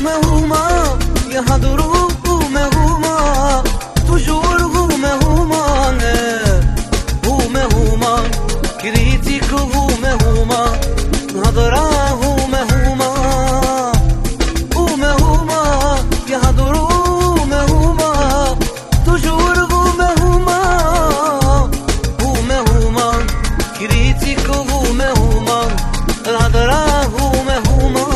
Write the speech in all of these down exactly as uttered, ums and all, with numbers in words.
هما هما يهضروا هما هما توجور هما هما هما هما كريتيك هما هما هضرا هما هما هما هما يهضروا هما هما توجور هما هما هما هما كريتيك هما هما الهضرا هما هما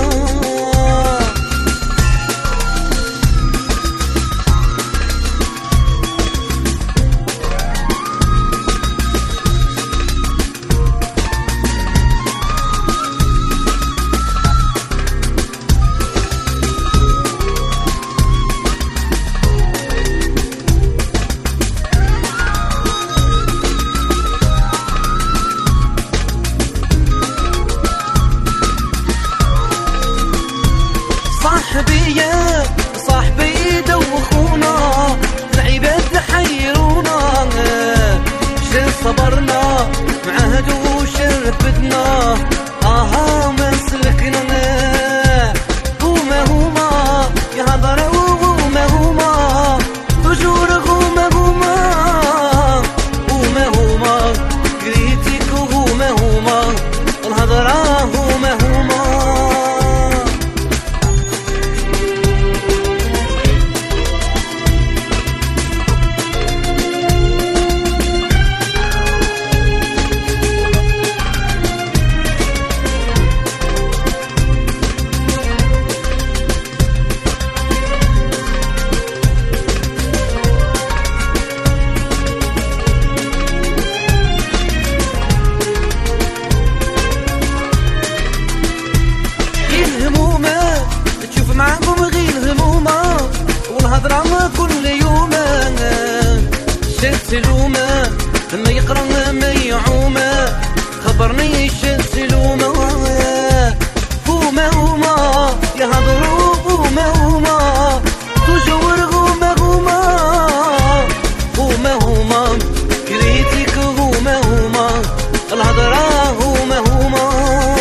صاحبي صاحبي دوخونا العباد حيرونا شل صبرنا معهد وشرفتنا آها ما سلكنا هما هما يهضروا هما هما تجور هما هما هما هما كريتيك هما هما الهضرا هما هما معكم غير همومة والهضرة كل يوم شت لومة ما يقرا ما يعومة خبرني شت لومة هما هما يهضروا هما هما تجور هما هما هما هما كريتيك هما هما الهضرة هما هما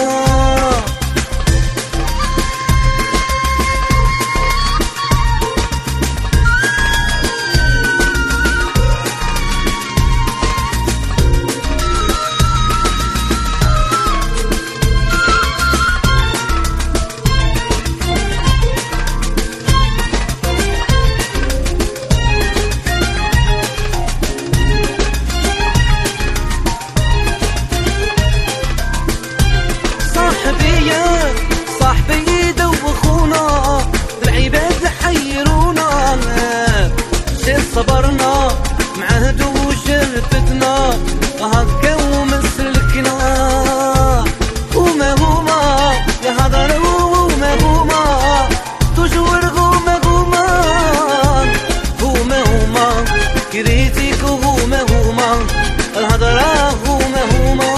صاحبي دوخونا العباد حيرونا شل صبرنا معهد وشرفتنا هكا ومسلكنا هما هما يهضروا هما هما تجور هما هما هما هما كريتيك هما هما الهضرا هما هما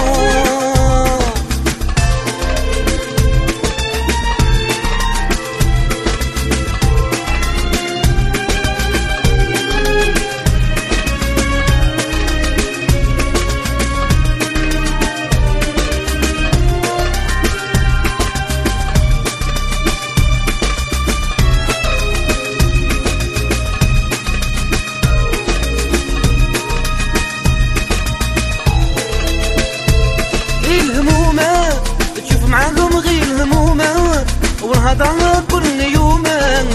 تشوف معاكم غير همومة والهضرة كل يوم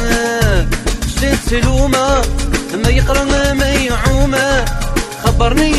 شت لومة ما يقرا ما يعومة خبرني